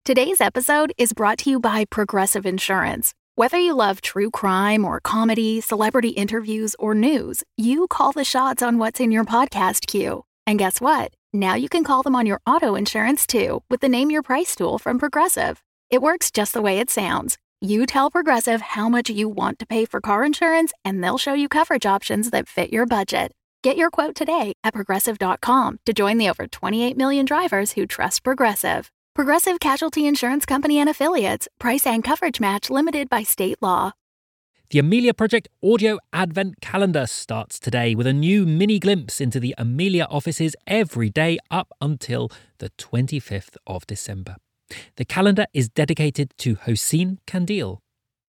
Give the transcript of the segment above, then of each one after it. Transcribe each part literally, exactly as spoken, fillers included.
Today's episode is brought to you by Progressive Insurance. Whether you love true crime or comedy, celebrity interviews, or news, you call the shots on what's in your podcast queue. And guess what? Now you can call them on your auto insurance too with the Name Your Price tool from Progressive. It works just the way it sounds. You tell Progressive how much you want to pay for car insurance, and they'll show you coverage options that fit your budget. Get your quote today at Progressive dot com to join the over twenty-eight million drivers who trust Progressive. Progressive Casualty Insurance Company and Affiliates. Price and coverage match limited by state law. The Amelia Project Audio Advent Calendar starts today with a new mini glimpse into the Amelia offices every day up until the twenty-fifth of December. The calendar is dedicated to Hossein Kandil.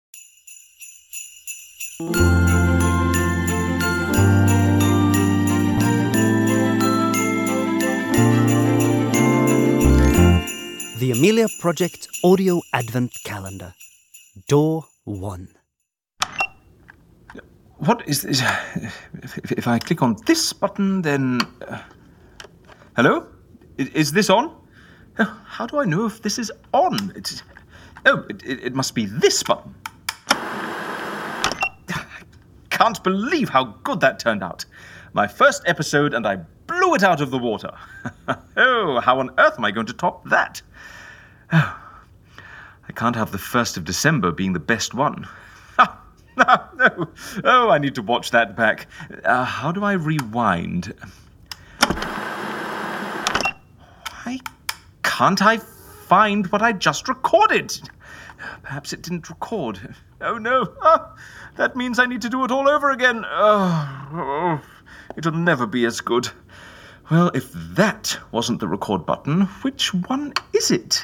The Amelia Project Audio Advent Calendar. Door one. What is this? If, if I click on this button, then... Uh, hello? Is, is this on? Oh, how do I know if this is on? It's, oh, it, it, it must be this button. I can't believe how good that turned out. My first episode, and I blew it out of the water. Oh, how on earth am I going to top that? Oh, I can't have the first of December being the best one. No, no. Oh, I need to watch that back. Uh, how do I rewind? Why can't I find what I just recorded? Perhaps it didn't record. Oh, no. Oh, that means I need to do it all over again. Oh, oh, it'll never be as good. Well, if that wasn't the record button, which one is it?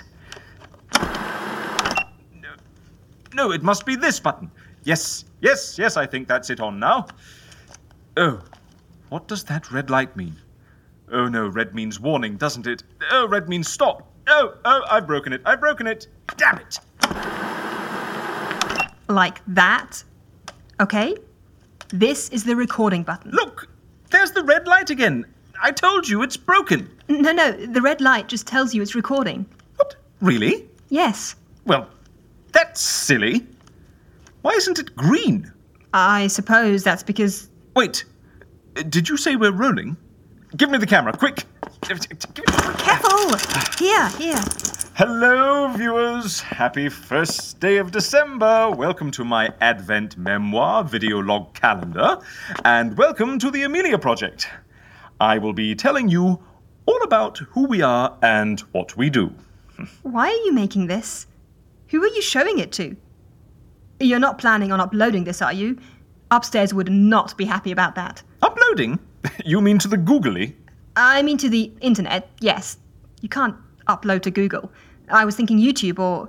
No, no, it must be this button. Yes, yes, yes, I think that's it on now. Oh, what does that red light mean? Oh no, red means warning, doesn't it? Oh, red means stop. Oh, oh, I've broken it, I've broken it. Damn it. Like that? Okay. This is the recording button. Look, there's the red light again. I told you it's broken. No, no, the red light just tells you it's recording. What? Really? Yes. Well, that's silly. Why isn't it green? I suppose that's because... Wait, did you say we're rolling? Give me the camera, quick. Careful! Here, here. Hello, viewers. Happy first day of December. Welcome to my Advent Memoir video log calendar. And welcome to the Amelia Project. I will be telling you all about who we are and what we do. Why are you making this? Who are you showing it to? You're not planning on uploading this, are you? Upstairs would not be happy about that. Uploading? You mean to the Googly? I mean to the internet, yes. You can't upload to Google. I was thinking YouTube or...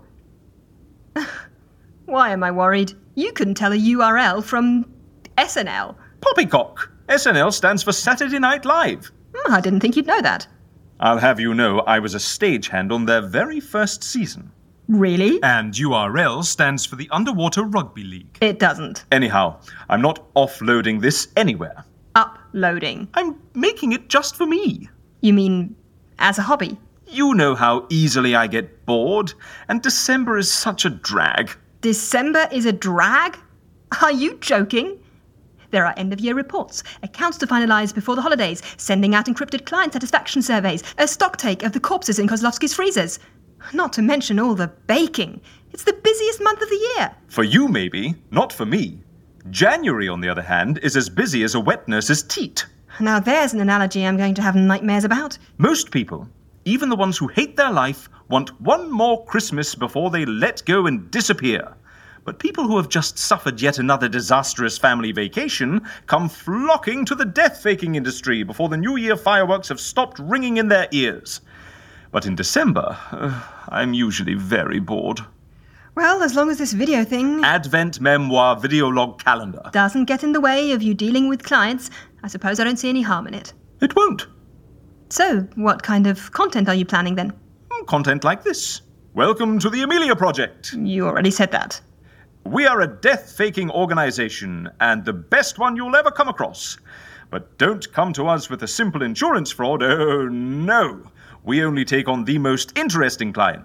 Why am I worried? You couldn't tell a U R L from S N L. Poppycock. S N L stands for Saturday Night Live. Hmm, I didn't think you'd know that. I'll have you know I was a stagehand on their very first season. Really? And U R L stands for the Underwater Rugby League. It doesn't. Anyhow, I'm not offloading this anywhere. Uploading. I'm making it just for me. You mean as a hobby? You know how easily I get bored, and December is such a drag. December is a drag? Are you joking? There are end-of-year reports, accounts to finalise before the holidays, sending out encrypted client satisfaction surveys, a stocktake of the corpses in Kozlovsky's freezers. Not to mention all the baking. It's the busiest month of the year. For you, maybe, not for me. January, on the other hand, is as busy as a wet nurse's teat. Now there's an analogy I'm going to have nightmares about. Most people, even the ones who hate their life, want one more Christmas before they let go and disappear. But people who have just suffered yet another disastrous family vacation come flocking to the death-faking industry before the New Year fireworks have stopped ringing in their ears. But in December, uh, I'm usually very bored. Well, as long as this video thing... Advent Memoir video log calendar. ...doesn't get in the way of you dealing with clients, I suppose I don't see any harm in it. It won't. So, what kind of content are you planning then? Content like this. Welcome to the Amelia Project. You already said that. We are a death-faking organization, and the best one you'll ever come across. But don't come to us with a simple insurance fraud. Oh, no. We only take on the most interesting clients.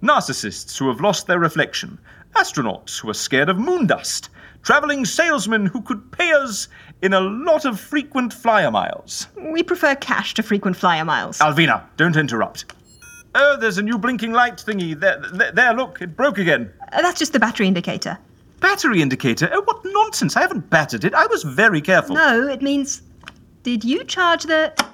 narcissists who have lost their reflection, astronauts who are scared of moon dust, travelling salesmen who could pay us in a lot of frequent flyer miles. We prefer cash to frequent flyer miles. Alvina, don't interrupt. Oh, there's a new blinking light thingy. There, there, there look, it broke again. Uh, that's just the battery indicator. Battery indicator? Oh, what nonsense. I haven't battered it. I was very careful. No, it means... Did you charge the...